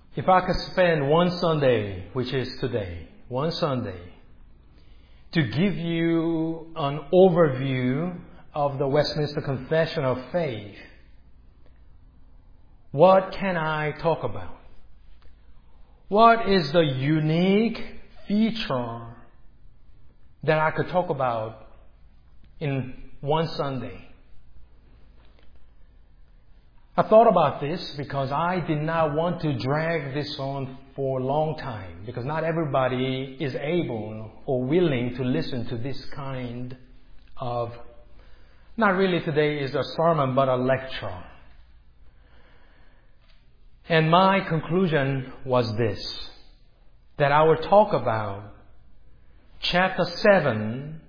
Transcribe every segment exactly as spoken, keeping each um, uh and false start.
If I could spend one Sunday, which is today, one Sunday, to give you an overview of the Westminster Confession of Faith, what can I talk about? What is the unique feature that I could talk about in one Sunday? I thought about this because I did not want to drag this on for a long time, because not everybody is able or willing to listen to this kind of, not really today is a sermon, but a lecture. And my conclusion was this, that I will talk about chapter seven,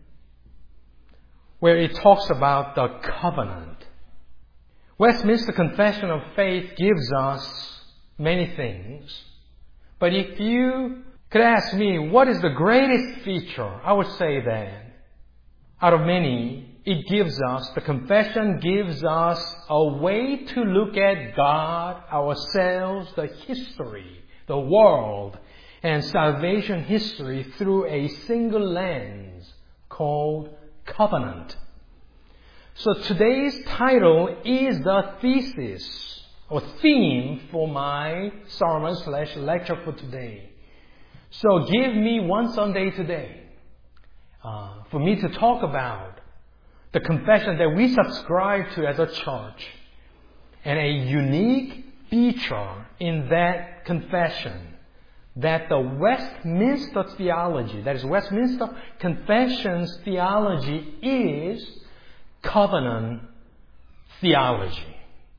where it talks about the covenant. Westminster Confession of Faith gives us many things. But if you could ask me, what is the greatest feature? I would say that out of many, it gives us, the confession gives us a way to look at God, ourselves, the history, the world, and salvation history through a single lens called covenant. So today's title is the thesis or theme for my sermon slash lecture for today. So give me one Sunday today uh, for me to talk about the confession that we subscribe to as a church, and a unique feature in that confession, that the Westminster theology, that is Westminster Confession's theology, is covenant theology.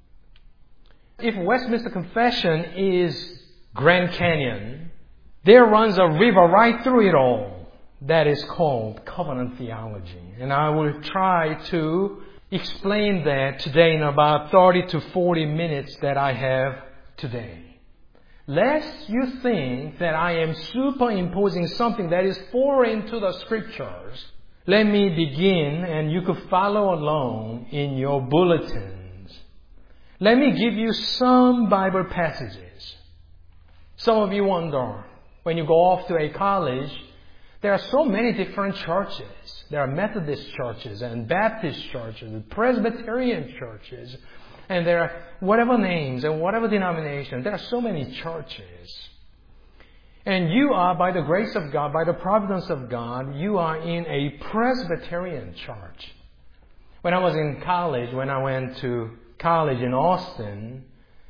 If Westminster Confession is Grand Canyon, there runs a river right through it all that is called covenant theology. And I will try to explain that today in about thirty to forty minutes that I have today. Lest you think that I am superimposing something that is foreign to the Scriptures, let me begin, and you could follow along in your bulletins. Let me give you some Bible passages. Some of you wonder, when you go off to a college, there are so many different churches. There are Methodist churches and Baptist churches and Presbyterian churches, and there are whatever names and whatever denominations. There are so many churches. And you are, by the grace of God, by the providence of God, you are in a Presbyterian church. When I was in college, when I went to college in Austin,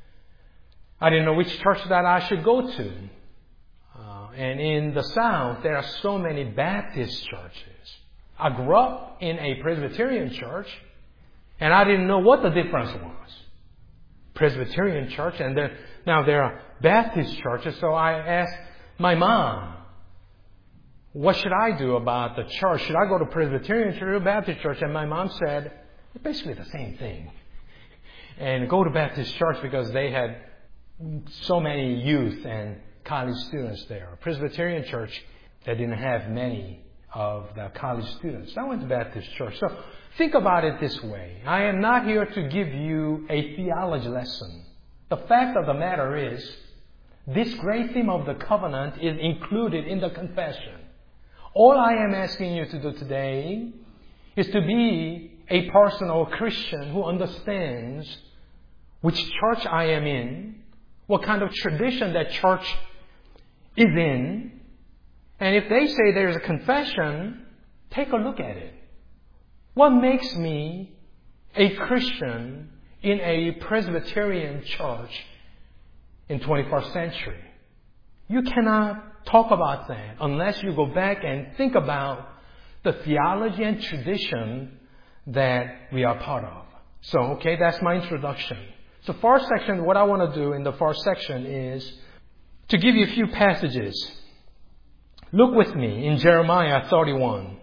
I didn't know which church that I should go to. Uh, and in the South, there are so many Baptist churches. I grew up in a Presbyterian church, and I didn't know what the difference was. Presbyterian church, and there, now there are Baptist churches, so I asked my mom, what should I do about the church? Should I go to Presbyterian church or Baptist church? And my mom said, it's basically the same thing. And go to Baptist church because they had so many youth and college students there. Presbyterian church, they didn't have many of the college students. I went to Baptist church. So think about it this way. I am not here to give you a theology lesson. The fact of the matter is, this great theme of the covenant is included in the confession. All I am asking you to do today is to be a person or Christian who understands which church I am in, what kind of tradition that church is in, and if they say there's a confession, take a look at it. What makes me a Christian in a Presbyterian church in twenty-first century? You cannot talk about that unless you go back and think about the theology and tradition that we are part of. So, okay, that's my introduction. So first section, what I want to do in the first section is to give you a few passages. Look with me in Jeremiah thirty-one.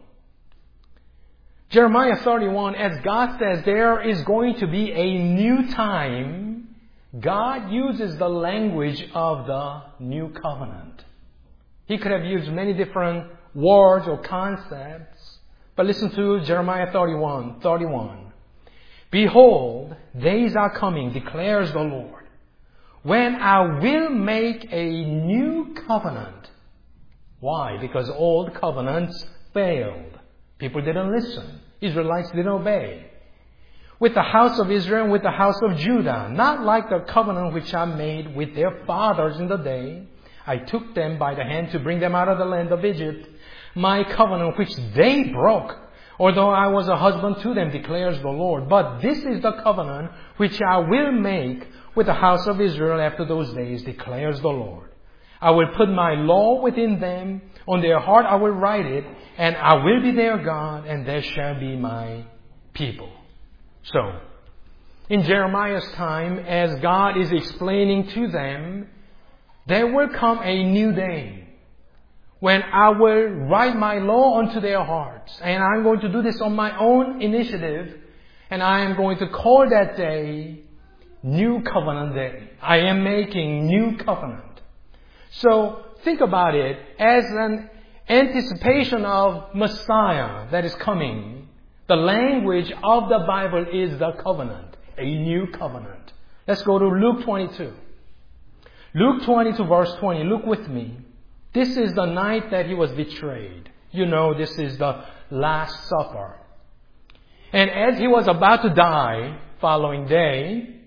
Jeremiah thirty-one, as God says, there is going to be a new time. God uses the language of the new covenant. He could have used many different words or concepts, but listen to Jeremiah thirty-one, thirty-one. Behold, days are coming, declares the Lord, when I will make a new covenant. Why? Because old covenants failed. People didn't listen. Israelites didn't obey. With the house of Israel and with the house of Judah, not like the covenant which I made with their fathers in the day I took them by the hand to bring them out of the land of Egypt, my covenant which they broke, although I was a husband to them, declares the Lord. But this is the covenant which I will make with the house of Israel after those days, declares the Lord. I will put my law within them, on their heart I will write it, and I will be their God, and they shall be my people. So, in Jeremiah's time, as God is explaining to them, there will come a new day when I will write my law onto their hearts. And I'm going to do this on my own initiative. And I am going to call that day New Covenant Day. I am making new covenant. So think about it as an anticipation of Messiah that is coming. The language of the Bible is the covenant, a new covenant. Let's go to Luke twenty-two. Luke twenty-two verse twenty. Look with me. This is the night that he was betrayed. You know, this is the Last Supper. And as he was about to die, following day,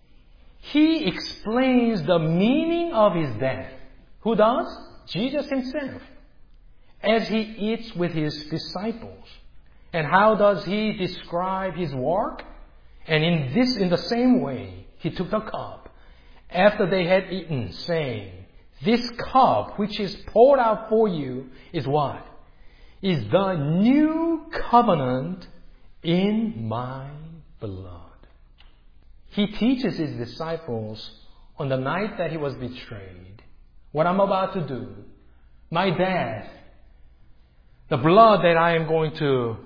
he explains the meaning of his death. Who does? Jesus himself. As he eats with his disciples. And how does he describe his work? And in this, in the same way, he took the cup after they had eaten, saying, this cup which is poured out for you is what? Is the new covenant in my blood. He teaches his disciples on the night that he was betrayed, what I'm about to do, my death, the blood that I am going to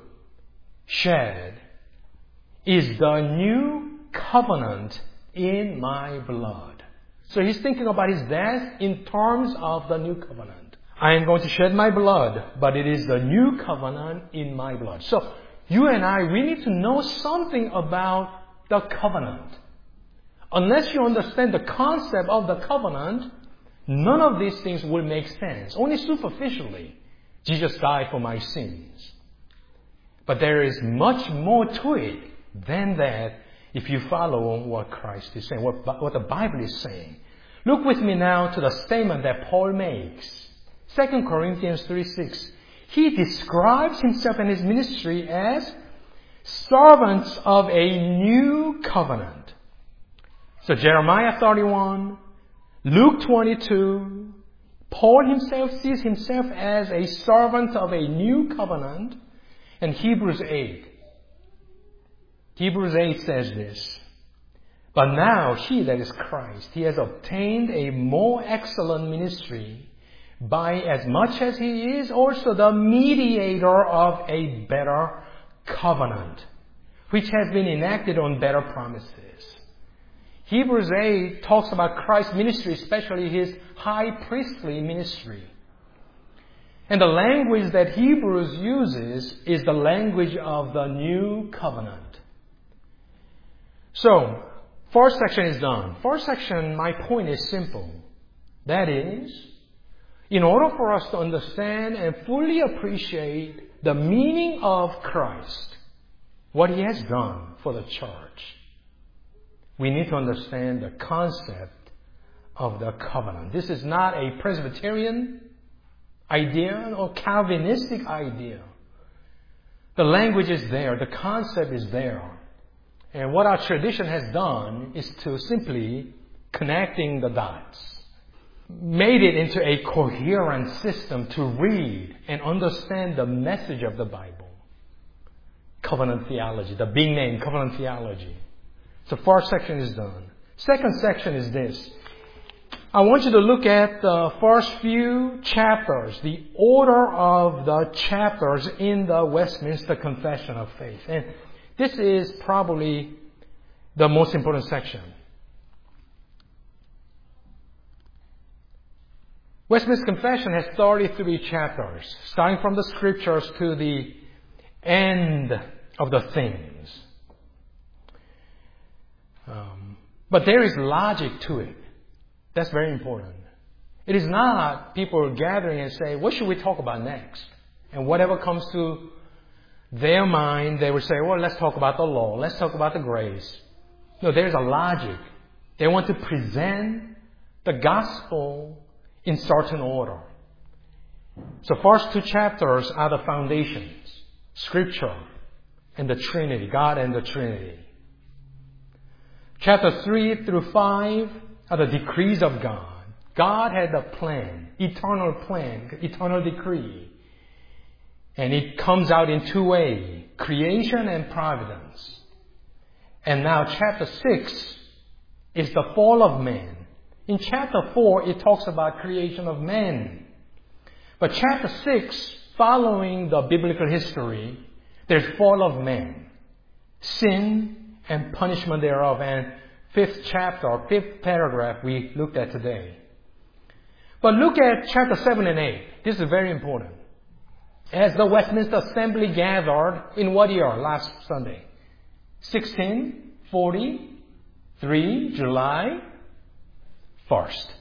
shed, is the new covenant in my blood. So he's thinking about his death in terms of the new covenant. I am going to shed my blood, but it is the new covenant in my blood. So you and I, we need to know something about the covenant. Unless you understand the concept of the covenant, none of these things will make sense. Only superficially. Jesus died for my sins. But there is much more to it than that if you follow what Christ is saying, what, what the Bible is saying. Look with me now to the statement that Paul makes. Second Corinthians three six. He describes himself and his ministry as servants of a new covenant. So Jeremiah thirty-one, Luke twenty-two, Paul himself sees himself as a servant of a new covenant, and Hebrews eight. Hebrews eight says this, but now he, that is Christ, he has obtained a more excellent ministry by as much as he is also the mediator of a better covenant, which has been enacted on better promises. Hebrews eight talks about Christ's ministry, especially his high priestly ministry. And the language that Hebrews uses is the language of the new covenant. So, first section is done. First section, my point is simple. That is, in order for us to understand and fully appreciate the meaning of Christ, what he has done for the church, we need to understand the concept of the covenant. This is not a Presbyterian idea or Calvinistic idea. The language is there. The concept is there. And what our tradition has done is to simply connecting the dots, made it into a coherent system to read and understand the message of the Bible. Covenant theology, the big name, covenant theology. So first section is done. Second section is this. I want you to look at the first few chapters, the order of the chapters in the Westminster Confession of Faith. And this is probably the most important section. Westminster Confession has thirty-three chapters, starting from the scriptures to the end of the things. Um, but there is logic to it. That's very important. It is not people gathering and say, what should we talk about next? And whatever comes to their mind, they will say, well, let's talk about the law. Let's talk about the grace. No, there's a logic. They want to present the gospel in certain order. So first two chapters are the foundations, Scripture and the Trinity, God and the Trinity. Chapter three through five are the decrees of God. God had a plan, eternal plan, eternal decree. And it comes out in two ways, creation and providence. And now chapter six is the fall of man. In chapter four, it talks about creation of man. But chapter six, following the biblical history, there's fall of man, sin and punishment thereof. And fifth chapter, or fifth paragraph we looked at today. But look at chapter seven and eight. This is very important. As the Westminster Assembly gathered in what year last Sunday? sixteen forty-three, July first.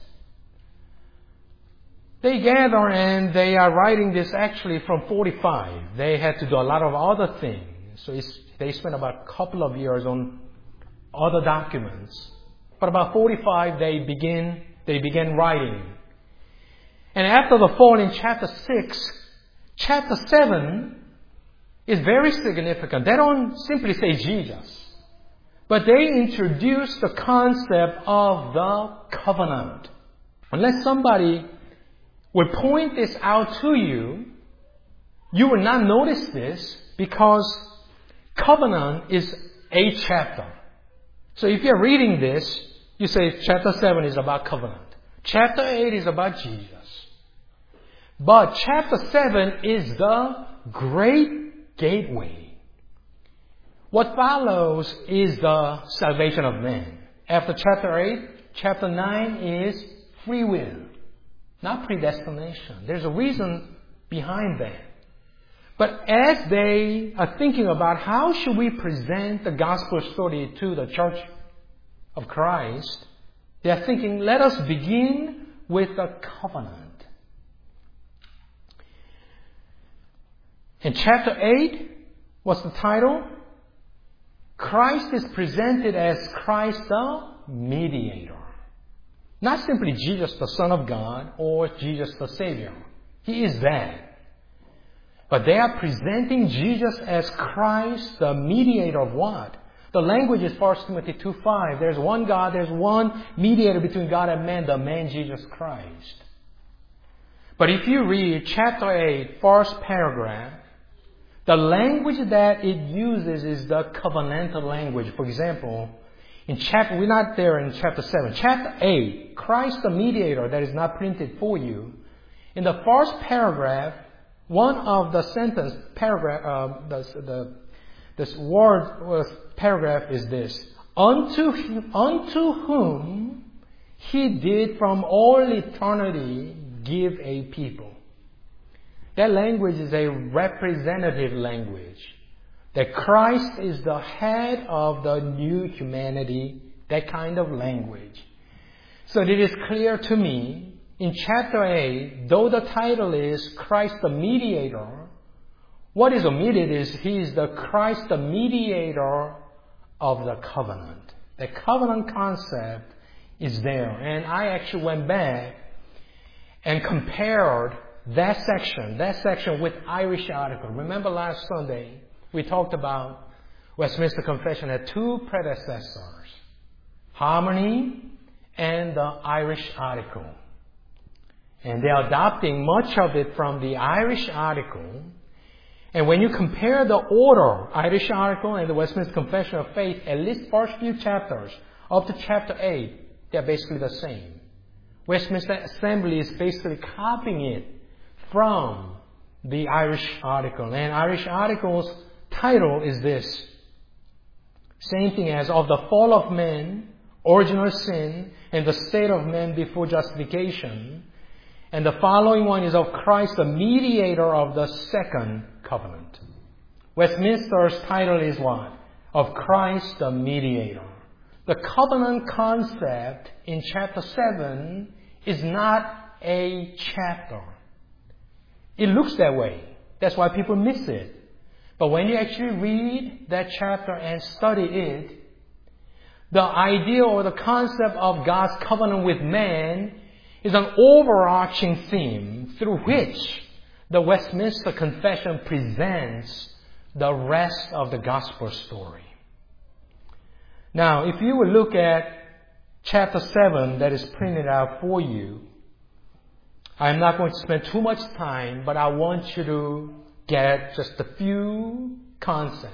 They gather and they are writing this actually from forty-five. They had to do a lot of other things. So it's, they spent about a couple of years on other documents. But about forty-five they begin, they began writing. And after the fall in chapter six, chapter seven is very significant. They don't simply say Jesus, but they introduce the concept of the covenant. Unless somebody will point this out to you, you will not notice this because covenant is a chapter. So if you're reading this, you say chapter seven is about covenant. Chapter eight is about Jesus. But chapter seven is the great gateway. What follows is the salvation of man. After chapter eight, chapter nine is free will, not predestination. There's a reason behind that. But as they are thinking about how should we present the gospel story to the church of Christ, they are thinking, let us begin with the covenant. In chapter eight, what's the title? Christ is presented as Christ the mediator. Not simply Jesus the Son of God or Jesus the Savior. He is that. But they are presenting Jesus as Christ the mediator of what? The language is First Timothy two five. There's one God, there's one mediator between God and man, the man Jesus Christ. But if you read chapter eight, first paragraph, the language that it uses is the covenantal language. For example, in chapter, we're not there in chapter seven. Chapter eight, Christ the mediator, that is not printed for you. In the first paragraph, one of the sentence, paragraph, uh, the, the, this word, paragraph is this. Unto, him, unto whom he did from all eternity give a people. That language is a representative language. That Christ is the head of the new humanity. That kind of language. So it is clear to me, in chapter eight, though the title is Christ the mediator, what is omitted is he is the Christ the mediator of the covenant. The covenant concept is there. And I actually went back and compared that section, that section with Irish article. Remember last Sunday, we talked about Westminster Confession had two predecessors, Harmony and the Irish article. And they are adopting much of it from the Irish article. And when you compare the order, Irish article and the Westminster Confession of Faith, at least first few chapters, up to chapter eight, they're basically the same. Westminster Assembly is basically copying it from the Irish article. And Irish article's title is this. Same thing as of the fall of man, original sin, and the state of man before justification. And the following one is of Christ, the mediator of the second covenant. Westminster's title is what? Of Christ, the mediator. the covenant concept in chapter seven is not a chapter. It looks that way. That's why people miss it. But when you actually read that chapter and study it, the idea or the concept of God's covenant with man is an overarching theme through which the Westminster Confession presents the rest of the gospel story. Now, if you will look at chapter seven that is printed out for you, I'm not going to spend too much time, but I want you to get just a few concepts.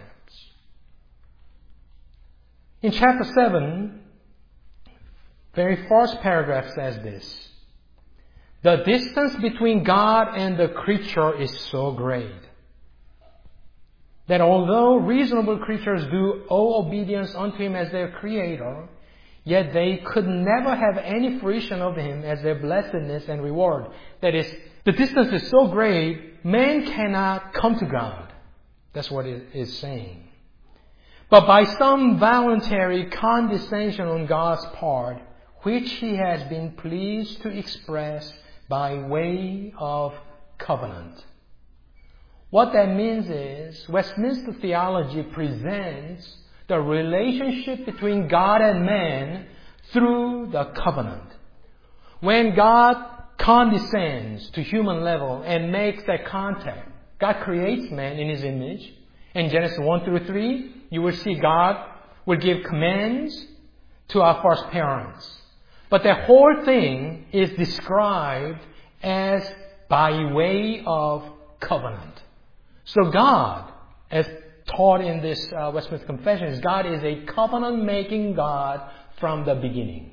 In chapter seven, very first paragraph says this: the distance between God and the creature is so great that although reasonable creatures do owe obedience unto Him as their Creator, yet they could never have any fruition of Him as their blessedness and reward. That is, the distance is so great, man cannot come to God. That's what it is saying. But by some voluntary condescension on God's part, which He has been pleased to express by way of covenant. What that means is, Westminster theology presents the relationship between God and man through the covenant. When God condescends to human level and makes that contact, God creates man in His image. In Genesis one through three, you will see God will give commands to our first parents. But the whole thing is described as by way of covenant. So God, as taught in this uh, Westminster Confession, is God is a covenant-making God from the beginning.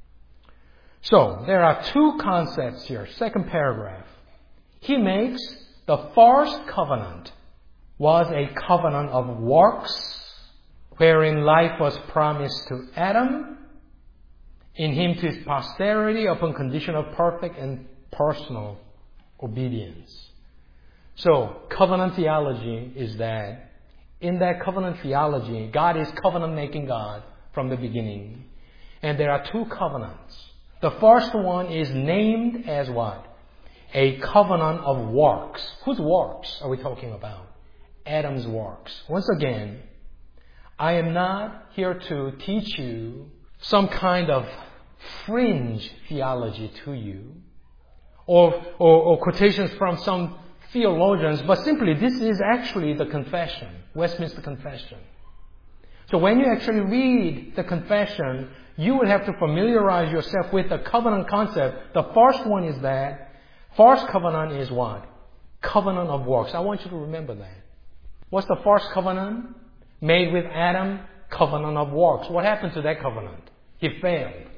So, there are two concepts here. Second paragraph. He makes the first covenant was a covenant of works, wherein life was promised to Adam, in him to his posterity upon condition of perfect and personal obedience. So, covenant theology is that in that covenant theology, God is covenant-making God from the beginning. And there are two covenants. The first one is named as what? A covenant of works. Whose works are we talking about? Adam's works. Once again, I am not here to teach you some kind of fringe theology to you, or, or, or quotations from some theologians, but simply this is actually the confession, Westminster Confession. So when you actually read the confession, you will have to familiarize yourself with the covenant concept. The first one is that, first covenant is what? Covenant of works. I want you to remember that. What's the first covenant? Made with Adam, covenant of works. What happened to that covenant? He failed.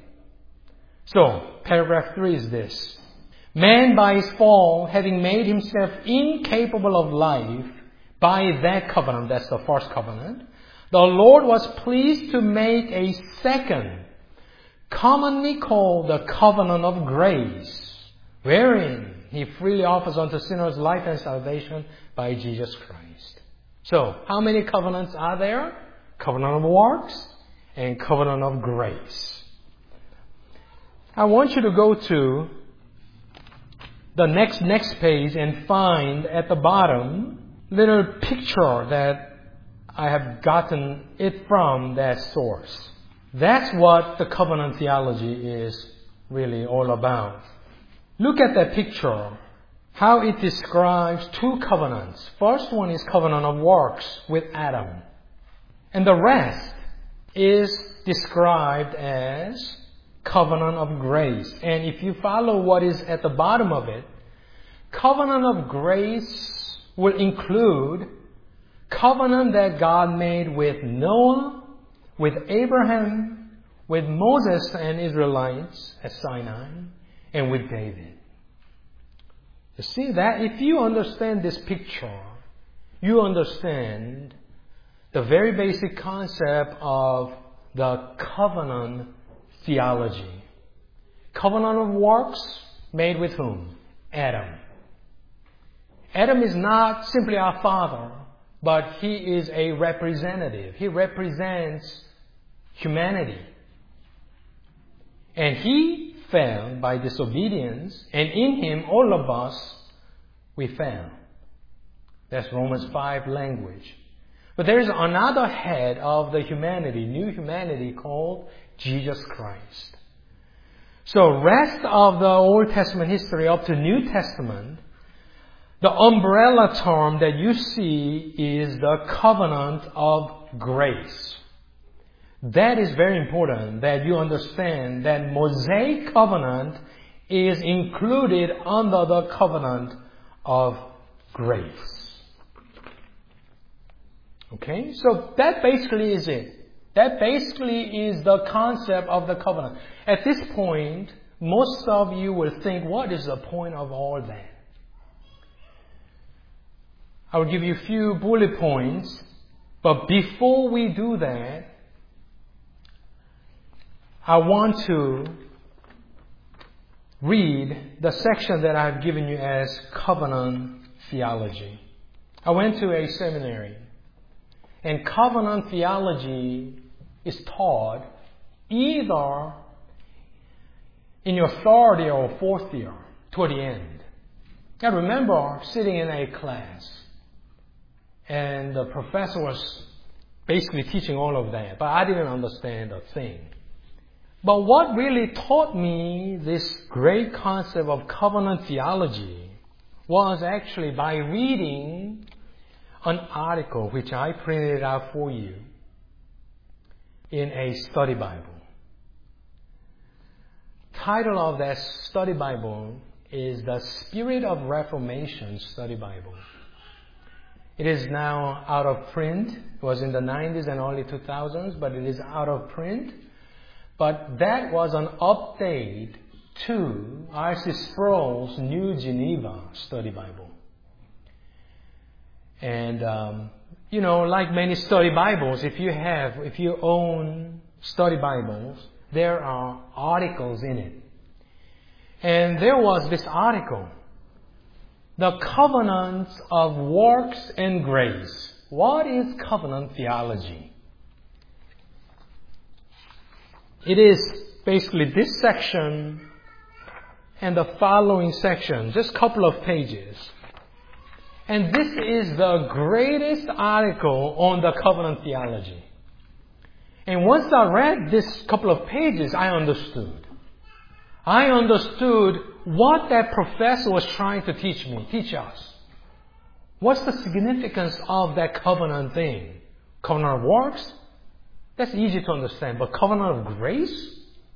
So, paragraph three is this. Man by his fall, having made himself incapable of life by that covenant, that's the first covenant, the Lord was pleased to make a second, commonly called the covenant of grace, wherein He freely offers unto sinners life and salvation by Jesus Christ. So, how many covenants are there? Covenant of works and covenant of grace. I want you to go to the next next page and find at the bottom little picture that I have gotten it from that source. That's what the covenant theology is really all about. Look at that picture, how it describes two covenants. First one is covenant of works with Adam. And the rest is described as covenant of grace. And if you follow what is at the bottom of it, covenant of grace will include covenant that God made with Noah, with Abraham, with Moses and Israelites at Sinai, and with David. You see that? If you understand this picture, you understand the very basic concept of the covenant theology. Covenant of works made with whom? Adam. Adam is not simply our father, but he is a representative. He represents humanity. And He fell by disobedience, and in Him, all of us, we fell. That's Romans five language. But there is another head of the humanity, new humanity, called Jesus Christ. So rest of the Old Testament history up to New Testament, the umbrella term that you see is the covenant of grace. That is very important that you understand that Mosaic covenant is included under the covenant of grace. Okay, so that basically is it. That basically is the concept of the covenant. At this point, most of you will think, what is the point of all that? I will give you a few bullet points, but before we do that, I want to read the section that I've given you as covenant theology. I went to a seminary, and covenant theology is taught either in your third year or fourth year toward the end. I remember sitting in a class, and the professor was basically teaching all of that, but I didn't understand a thing. But what really taught me this great concept of covenant theology was actually by reading an article which I printed out for you in a study Bible. Title of that study Bible is the Spirit of Reformation Study Bible. It is now out of print. It was in the nineties and early two thousands, but it is out of print. But that was an update to R C Sproul's New Geneva Study Bible. And, um, you know, like many study Bibles, if you have, if you own study Bibles, there are articles in it. And there was this article, The Covenants of Works and Grace. What is covenant theology? It is basically this section and the following section, just a couple of pages. And this is the greatest article on the covenant theology. And once I read this couple of pages, I understood. I understood what that professor was trying to teach me, teach us. What's the significance of that covenant thing? Covenant of works? That's easy to understand. But covenant of grace?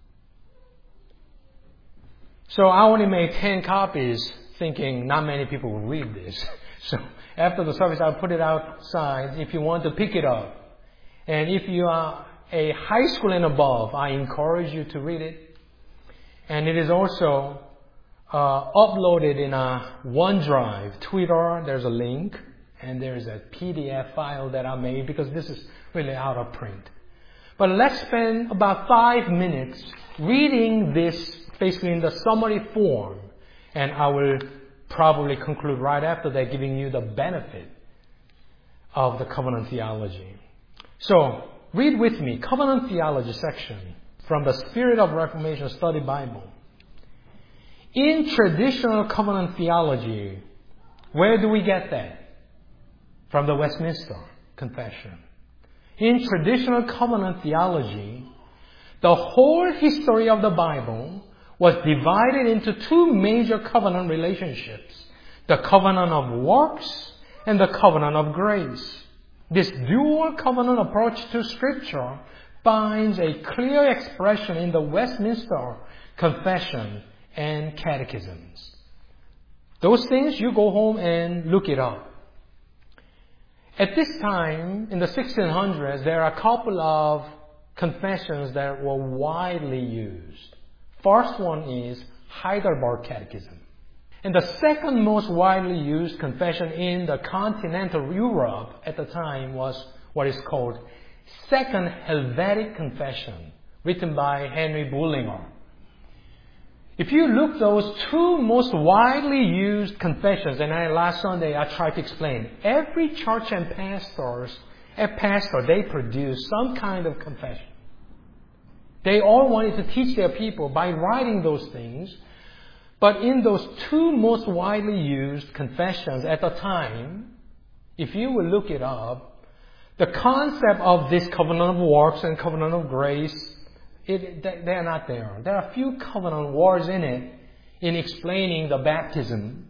So I only made ten copies thinking not many people will read this. So after the service, I'll put it outside if you want to pick it up. And if you are a high school and above, I encourage you to read it. And it is also uh, uploaded in a OneDrive, Twitter. There's a link. And there's a P D F file that I made because this is really out of print. But let's spend about five minutes reading this basically in the summary form. And I will probably conclude right after that, giving you the benefit of the covenant theology. So, read with me, Covenant Theology section from the Spirit of Reformation Study Bible. In traditional covenant theology, where do we get that? From the Westminster Confession. In traditional covenant theology, the whole history of the Bible was divided into two major covenant relationships, the covenant of works and the covenant of grace. This dual covenant approach to Scripture finds a clear expression in the Westminster Confession and Catechisms. Those things, you go home and look it up. At this time, in the sixteen hundreds, there are a couple of confessions that were widely used. First one is Heidelberg Catechism. And the second most widely used confession in the continental Europe at the time was what is called Second Helvetic Confession, written by Henry Bullinger. If you look those two most widely used confessions, and I, last Sunday I tried to explain, every church and pastors, a pastor, they produce some kind of confession. They all wanted to teach their people by writing those things. But in those two most widely used confessions at the time, if you will look it up, the concept of this covenant of works and covenant of grace, it, they are not there. There are a few covenant words in it in explaining the baptism.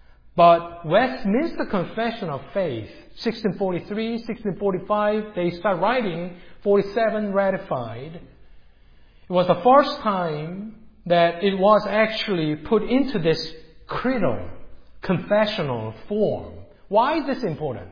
But Westminster Confession of Faith, sixteen forty-three, sixteen forty-five, they start writing, forty-seven ratified. It was the first time that it was actually put into this creedal, confessional form. Why is this important?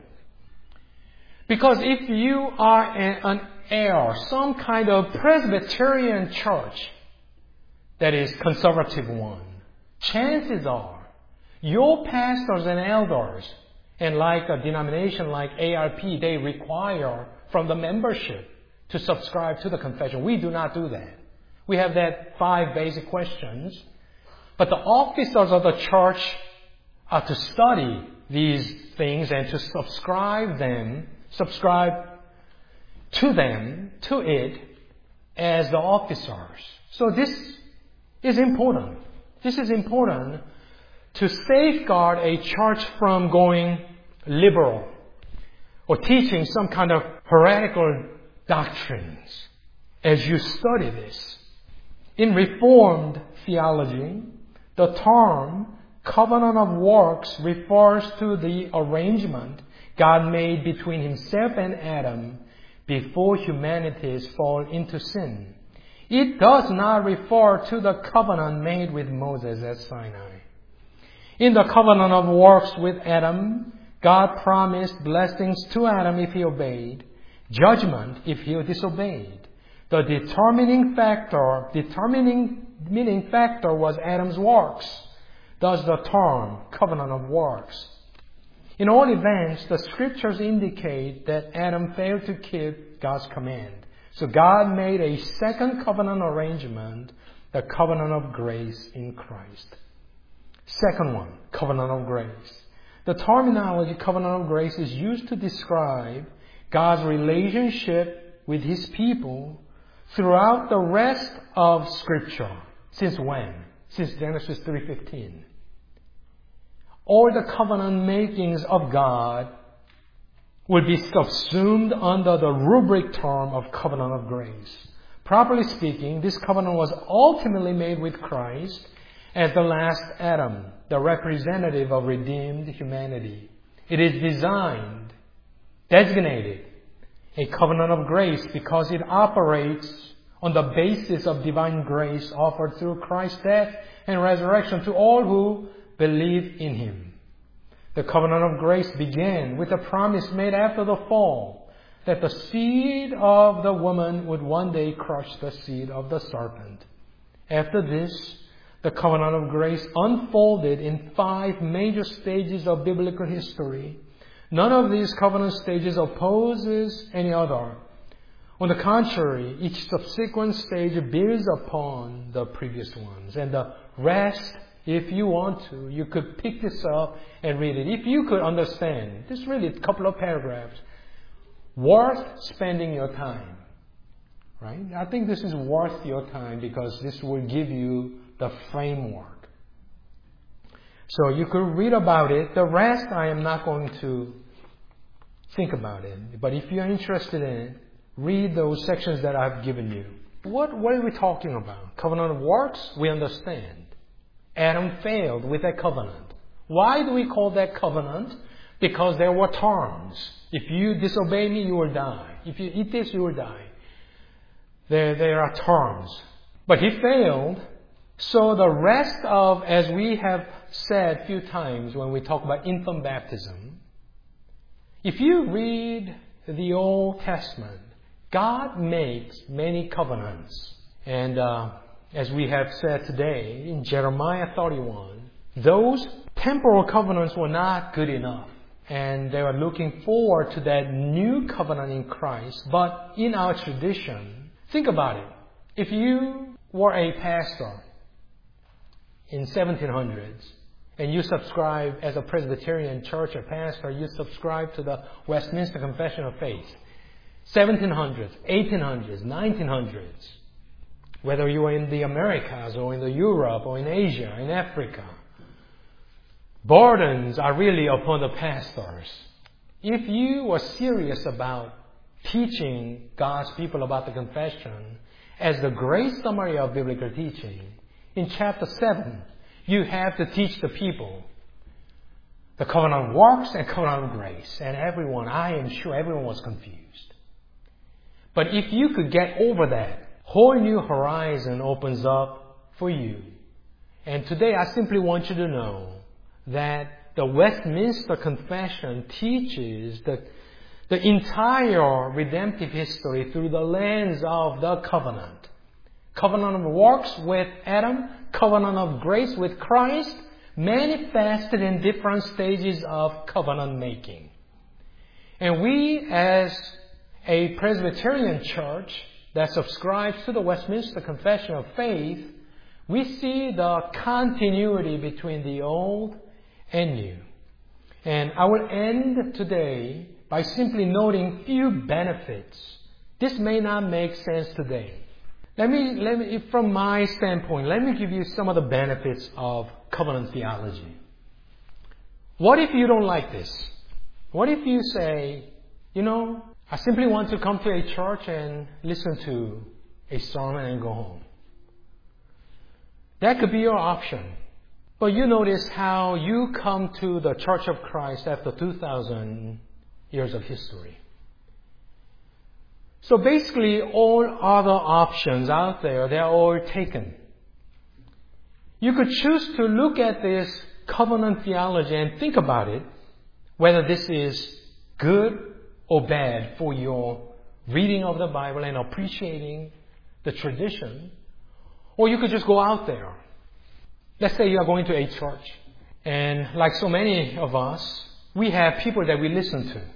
Because if you are an heir, some kind of Presbyterian church that is conservative one, chances are your pastors and elders, and like a denomination like A R P, they require from the membership to subscribe to the confession. We do not do that. We have that five basic questions. But the officers of the church are to study these things and to subscribe them, subscribe to them, to it, as the officers. So this is important. This is important to safeguard a church from going liberal or teaching some kind of heretical doctrines as you study this. In Reformed theology, the term covenant of works refers to the arrangement God made between Himself and Adam before humanity's fall into sin. It does not refer to the covenant made with Moses at Sinai. In the covenant of works with Adam, God promised blessings to Adam if he obeyed, judgment if he disobeyed. The determining factor, determining meaning factor was Adam's works. Thus the term covenant of works. In all events, the scriptures indicate that Adam failed to keep God's command. So God made a second covenant arrangement, the covenant of grace in Christ. Second one, covenant of grace. The terminology covenant of grace is used to describe God's relationship with His people throughout the rest of Scripture. Since when? Since Genesis three fifteen. All the covenant makings of God will be subsumed under the rubric term of covenant of grace. Properly speaking, this covenant was ultimately made with Christ as the last Adam, the representative of redeemed humanity. It is designed, designated, a covenant of grace because it operates on the basis of divine grace offered through Christ's death and resurrection to all who believe in Him. The covenant of grace began with a promise made after the fall that the seed of the woman would one day crush the seed of the serpent. After this, the covenant of grace unfolded in five major stages of biblical history. None of these covenant stages opposes any other. On the contrary, each subsequent stage builds upon the previous ones. And the rest, if you want to, you could pick this up and read it. If you could understand, this is really a couple of paragraphs, worth spending your time. Right? I think this is worth your time because this will give you the framework. So you could read about it. The rest I am not going to think about it. But if you're interested in it, read those sections that I've given you. What, what are we talking about? Covenant of works? We understand. Adam failed with that covenant. Why do we call that covenant? Because there were terms. If you disobey me, you will die. If you eat this, you will die. There, there are terms. But he failed. So the rest of, as we have said a few times when we talk about infant baptism, if you read the Old Testament, God makes many covenants. And uh, as we have said today, in Jeremiah thirty-one, those temporal covenants were not good enough. And they were looking forward to that new covenant in Christ. But in our tradition, think about it. If you were a pastor in seventeen hundreds, and you subscribe as a Presbyterian church or pastor, you subscribe to the Westminster Confession of Faith. seventeen hundreds, eighteen hundreds, nineteen hundreds. whether you are in the Americas or in the Europe or in Asia, in Africa. Burdens are really upon the pastors. If you are serious about teaching God's people about the confession as the great summary of biblical teaching, in chapter seven, you have to teach the people the covenant of works and covenant of grace. And everyone, I am sure everyone was confused. But if you could get over that, whole new horizon opens up for you. And today I simply want you to know that the Westminster Confession teaches the, the entire redemptive history through the lens of the covenant. Covenant of works with Adam, covenant of grace with Christ, manifested in different stages of covenant making. And we, as a Presbyterian church that subscribes to the Westminster Confession of Faith, we see the continuity between the old and new. And I will end today by simply noting few benefits. This may not make sense today. Let me, let me, from my standpoint, let me give you some of the benefits of covenant theology. What if you don't like this? What if you say, you know, I simply want to come to a church and listen to a sermon and go home? That could be your option. But you notice how you come to the Church of Christ after two thousand years of history. So basically, all other options out there, they're all taken. You could choose to look at this covenant theology and think about it, whether this is good or bad for your reading of the Bible and appreciating the tradition. Or you could just go out there. Let's say you are going to a church, and like so many of us, we have people that we listen to.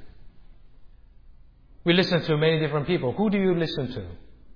We listen to many different people. Who do you listen to?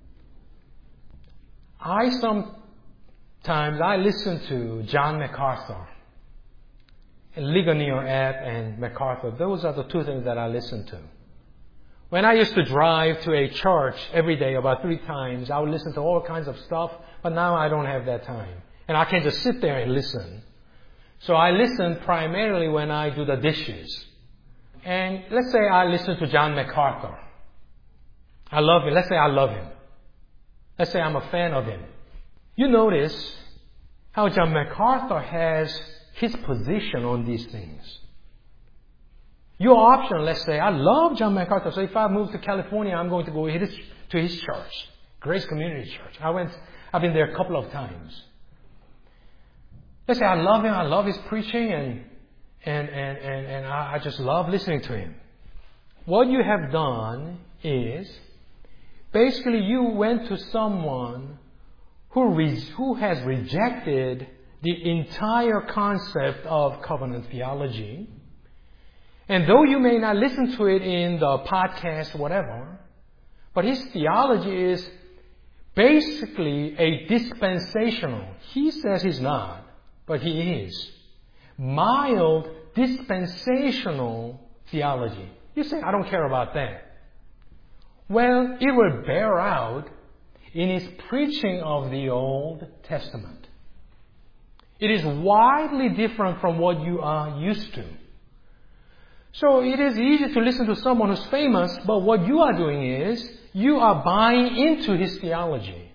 I sometimes, I listen to John MacArthur. And Ligonier Ebb and MacArthur. Those are the two things that I listen to. When I used to drive to a church every day about three times, I would listen to all kinds of stuff, but now I don't have that time. And I can't just sit there and listen. So I listen primarily when I do the dishes. And let's say I listen to John MacArthur. I love him. Let's say I love him. Let's say I'm a fan of him. You notice how John MacArthur has his position on these things. Your option, let's say, I love John MacArthur, so if I move to California, I'm going to go to his, to his church, Grace Community Church. I went, I've been there a couple of times. Let's say I love him, I love his preaching, and and and and, and I, I just love listening to him. What you have done is, basically you went to someone who re- who has rejected the entire concept of covenant theology. And though you may not listen to it in the podcast or whatever, but his theology is basically a dispensational. He says he's not, but he is. Mild dispensational theology. You say, I don't care about that. Well, it will bear out in his preaching of the Old Testament. It is widely different from what you are used to. So it is easy to listen to someone who's famous, but what you are doing is you are buying into his theology.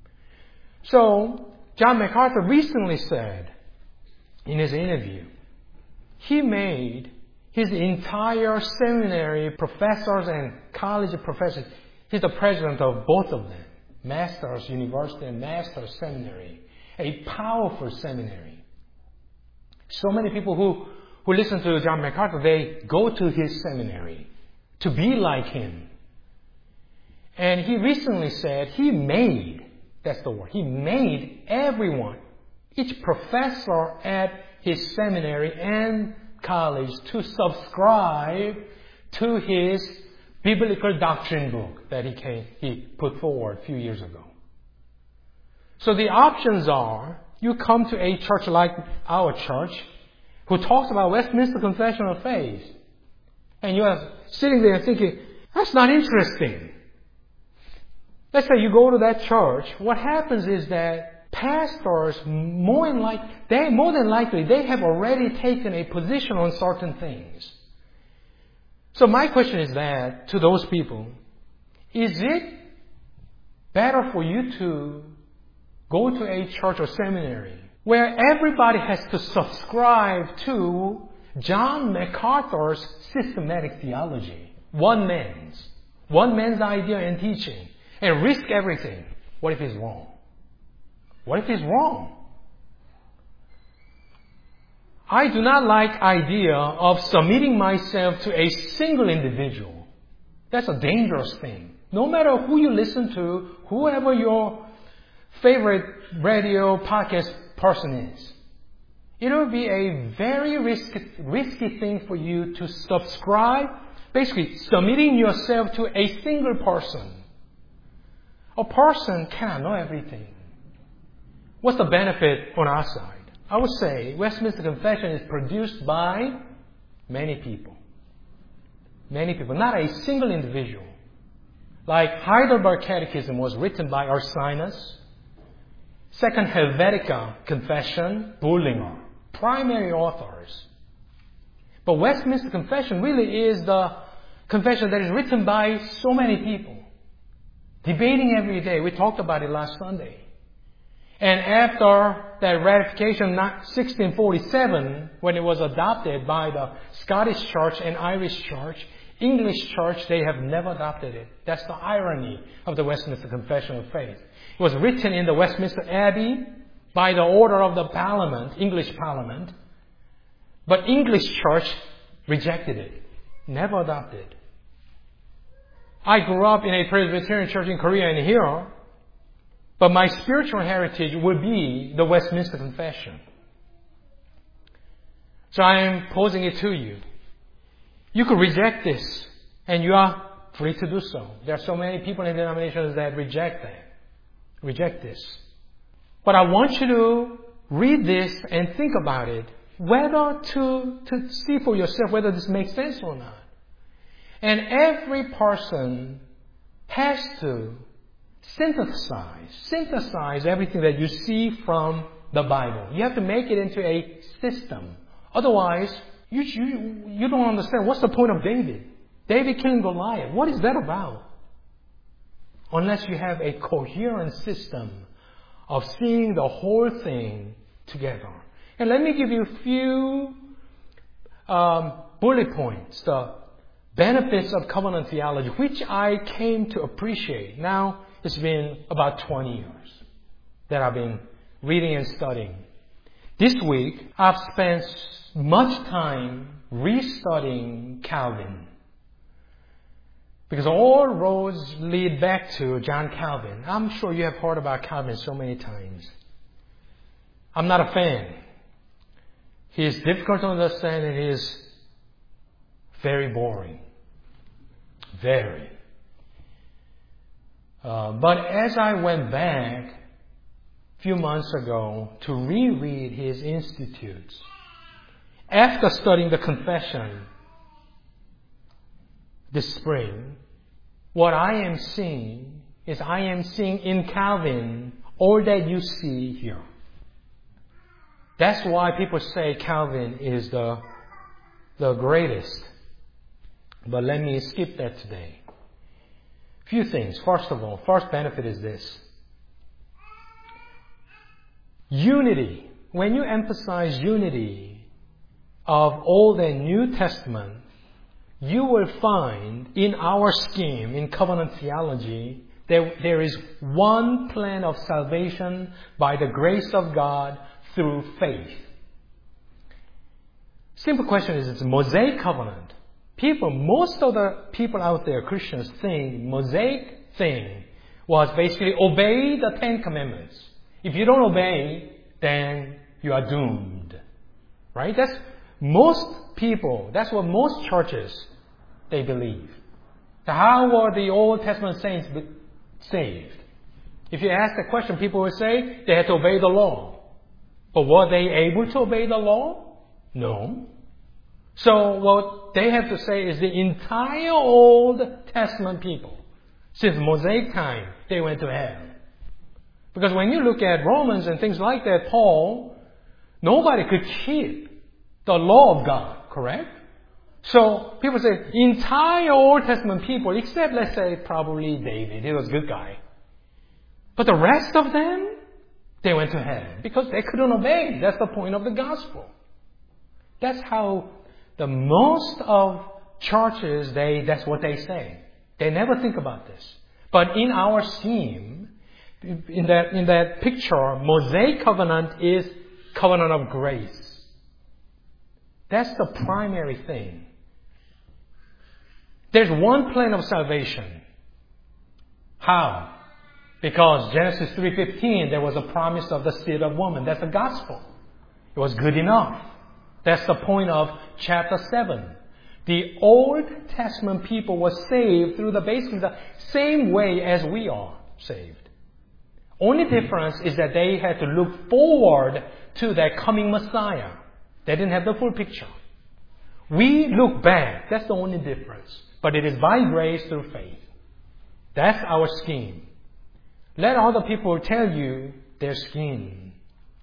So John MacArthur recently said in his interview, he made his entire seminary professors and college professors, he's the president of both of them, Master's University and Master's Seminary, a powerful seminary. So many people who who listen to John MacArthur, they go to his seminary to be like him. And he recently said he made, that's the word, he made everyone, each professor at his seminary and college to subscribe to his biblical doctrine book that he came, he put forward a few years ago. So the options are, you come to a church like our church, who talks about Westminster Confession of Faith, and you are sitting there thinking, that's not interesting. Let's say you go to that church. What happens is that pastors, more than, like, they, more than likely, they have already taken a position on certain things. So my question is that, to those people, is it better for you to go to a church or seminary where everybody has to subscribe to John MacArthur's systematic theology, one man's, one man's idea and teaching, and risk everything? What if he's wrong? What if he's wrong? I do not like idea of submitting myself to a single individual. That's a dangerous thing. No matter who you listen to, whoever your favorite radio podcast person is, it will be a very risky, risky thing for you to subscribe, basically submitting yourself to a single person. A person cannot know everything. What's the benefit on our side? I would say Westminster Confession is produced by many people. Many people, not a single individual. Like Heidelberg Catechism was written by Ursinus. Second Helvetica Confession, Bullinger. Primary authors. But Westminster Confession really is the confession that is written by so many people. Debating every day. We talked about it last Sunday. And after that ratification in sixteen forty-seven, when it was adopted by the Scottish Church and Irish Church, English Church, they have never adopted it. That's the irony of the Westminster Confession of Faith. It was written in the Westminster Abbey by the order of the Parliament, English Parliament. But English Church rejected it. Never adopted. I grew up in a Presbyterian church in Korea and here. But my spiritual heritage would be the Westminster Confession. So I am posing it to you. You could reject this, and you are free to do so. There are so many people in denominations that reject that. Reject this. But I want you to read this and think about it, whether to, to see for yourself whether this makes sense or not. And every person has to synthesize, synthesize everything that you see from the Bible. You have to make it into a system. Otherwise, you, you, you don't understand what's the point of David. David killing Goliath. What is that about? Unless you have a coherent system of seeing the whole thing together. And let me give you a few um, bullet points, the benefits of covenant theology, which I came to appreciate. Now, it's been about twenty years that I've been reading and studying. This week, I've spent much time restudying Calvin. Because all roads lead back to John Calvin. I'm sure you have heard about Calvin so many times. I'm not a fan. He is difficult to understand and he is very boring. Very. Uh, but as I went back a few months ago to reread his Institutes, after studying the Confession this spring, what I am seeing is I am seeing in Calvin all that you see here. That's why people say Calvin is the, the greatest. But let me skip that today. Few things. First of all, first benefit is this. Unity. When you emphasize unity of Old and New Testament, you will find in our scheme, in covenant theology, that there is one plan of salvation by the grace of God through faith. Simple question is, it's a Mosaic covenant. People, most of the people out there, Christians, think Mosaic thing was basically obey the Ten Commandments. If you don't obey, then you are doomed. Right? That's most people, that's what most churches, they believe. So how were the Old Testament saints saved? If you ask the question, people will say they had to obey the law. But were they able to obey the law? No. So what they have to say is the entire Old Testament people, Since Mosaic time, they went to hell. Because when you look at Romans and things like that, Paul, nobody could keep the law of God, correct? So people say, entire Old Testament people, except let's say probably David, he was a good guy. But the rest of them, they went to hell because they couldn't obey. That's the point of the gospel. That's how the most of churches, they, that's what they say. They never think about this. But in our scheme, in that, in that picture, Mosaic covenant is covenant of grace. That's the primary thing. There's one plan of salvation. How? Because Genesis three fifteen, there was a promise of the seed of woman. That's the gospel. It was good enough. That's the point of chapter seven. The Old Testament people were saved through the basically the same way as we are saved. Only difference is that they had to look forward to that coming Messiah. They didn't have the full picture. We look back. That's the only difference. But it is by grace through faith. That's our scheme. Let other people tell you their scheme.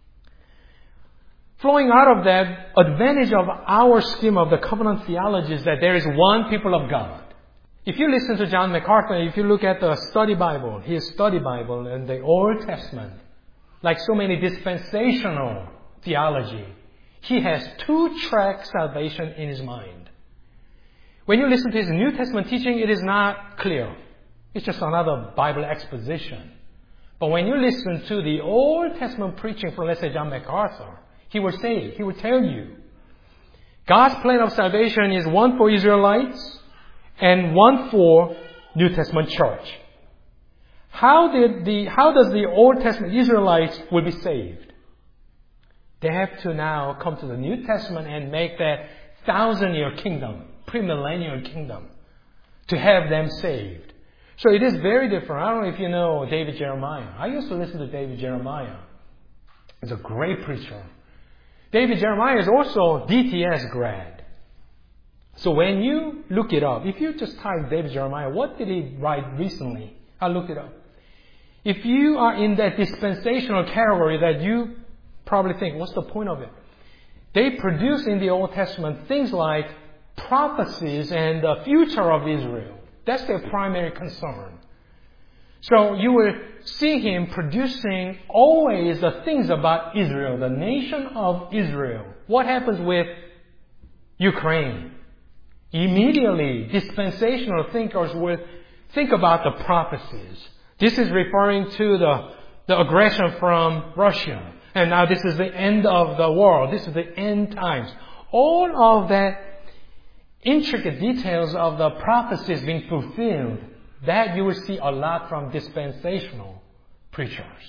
Flowing out of that, advantage of our scheme of the covenant theology is that there is one people of God. If you listen to John MacArthur, if you look at the study Bible, his study Bible and the Old Testament, like so many dispensational theology, he has two-track salvation in his mind. When you listen to his New Testament teaching, it is not clear. It's just another Bible exposition. But when you listen to the Old Testament preaching from, let's say, John MacArthur, he will say, he will tell you, God's plan of salvation is one for Israelites and one for New Testament church. How did the, how does the Old Testament Israelites will be saved? They have to now come to the New Testament and make that thousand-year kingdom, premillennial kingdom, to have them saved. So it is very different. I don't know if you know David Jeremiah. I used to listen to David Jeremiah. He's a great preacher. David Jeremiah is also D T S grad. So when you look it up, if you just type David Jeremiah, what did he write recently? I looked it up. If you are in that dispensational category that you probably think, what's the point of it? They produce in the Old Testament things like prophecies and the future of Israel. That's their primary concern. So you will see him producing always the things about Israel, the nation of Israel. What happens with Ukraine? Immediately, dispensational thinkers will think about the prophecies. This is referring to the, the aggression from Russia. And now this is the end of the world. This is the end times. All of that intricate details of the prophecies being fulfilled, that you will see a lot from dispensational preachers.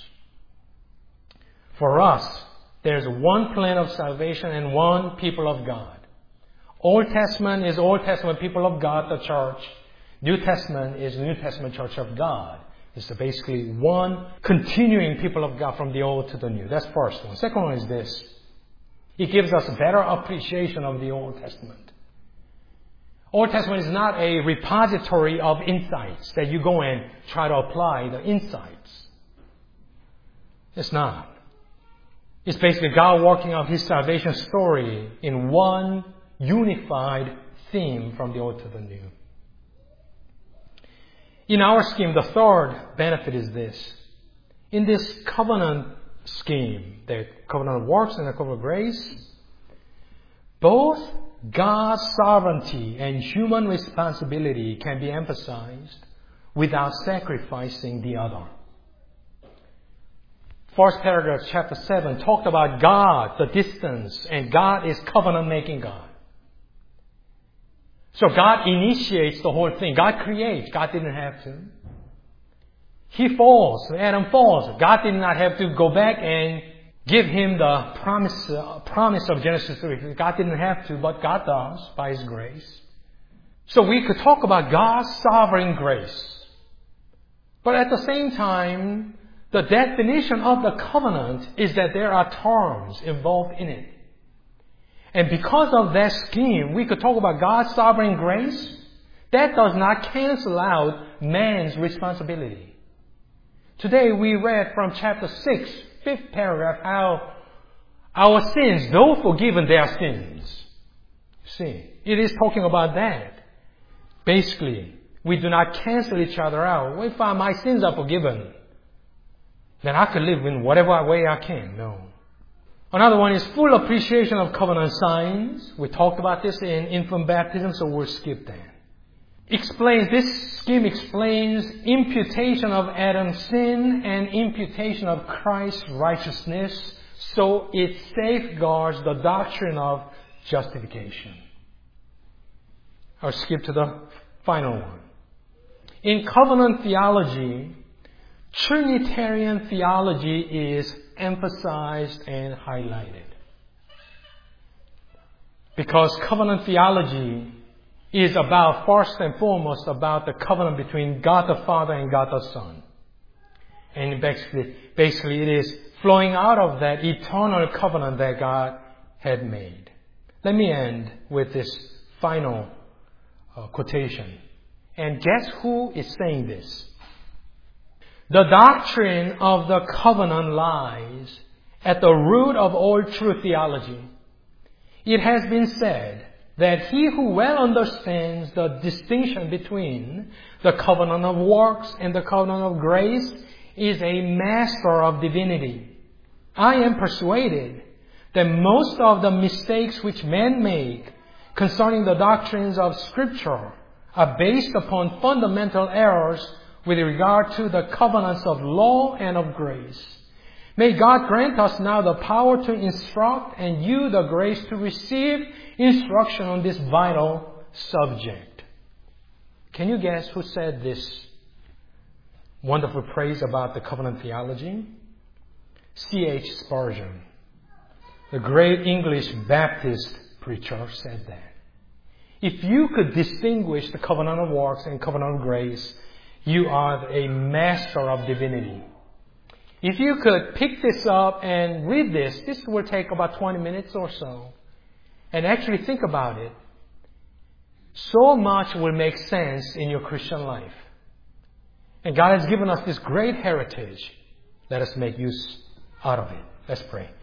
For us, there's one plan of salvation and one people of God. Old Testament is Old Testament people of God, the church. New Testament is New Testament church of God. It's basically one continuing people of God from the Old to the New. That's first one. Second one is this. It gives us a better appreciation of the Old Testament. Old Testament is not a repository of insights that you go and try to apply the insights. It's not. It's basically God working out His salvation story in one unified theme from the Old to the New. In our scheme, the third benefit is this. In this covenant scheme, the covenant of works and the covenant of grace, both God's sovereignty and human responsibility can be emphasized without sacrificing the other. First paragraph, chapter seven, talked about God, the distance, and God is covenant-making God. So God initiates the whole thing. God creates. God didn't have to. He falls. Adam falls. God did not have to go back and give him the promise, uh, promise of Genesis three. God didn't have to, but God does by His grace. So we could talk about God's sovereign grace. But at the same time, the definition of the covenant is that there are terms involved in it. And because of that scheme, we could talk about God's sovereign grace, that does not cancel out man's responsibility. Today we read from chapter six, fifth paragraph, how our sins, though forgiven, they are sins. See, it is talking about that. Basically, we do not cancel each other out. Well, if my sins are forgiven, then I can live in whatever way I can. No. Another one is full appreciation of covenant signs. We talked about this in infant baptism, so we'll skip that. Explains, this scheme explains imputation of Adam's sin and imputation of Christ's righteousness, so it safeguards the doctrine of justification. I'll skip to the final one. In covenant theology, Trinitarian theology is emphasized and highlighted. Because covenant theology is about, first and foremost, about the covenant between God the Father and God the Son. And basically, basically it is flowing out of that eternal covenant that God had made. Let me end with this final uh, quotation. And guess who is saying this? The doctrine of the covenant lies at the root of all true theology. It has been said that he who well understands the distinction between the covenant of works and the covenant of grace is a master of divinity. I am persuaded that most of the mistakes which men make concerning the doctrines of Scripture are based upon fundamental errors with regard to the covenants of law and of grace. May God grant us now the power to instruct and you the grace to receive instruction on this vital subject. Can you guess who said this wonderful praise about the covenant theology? C H Spurgeon, the great English Baptist preacher, said that. If you could distinguish the covenant of works and covenant of grace, you are a master of divinity. If you could pick this up and read this, this will take about twenty minutes or so, and actually think about it, so much will make sense in your Christian life. And God has given us this great heritage. Let us make use out of it. Let's pray.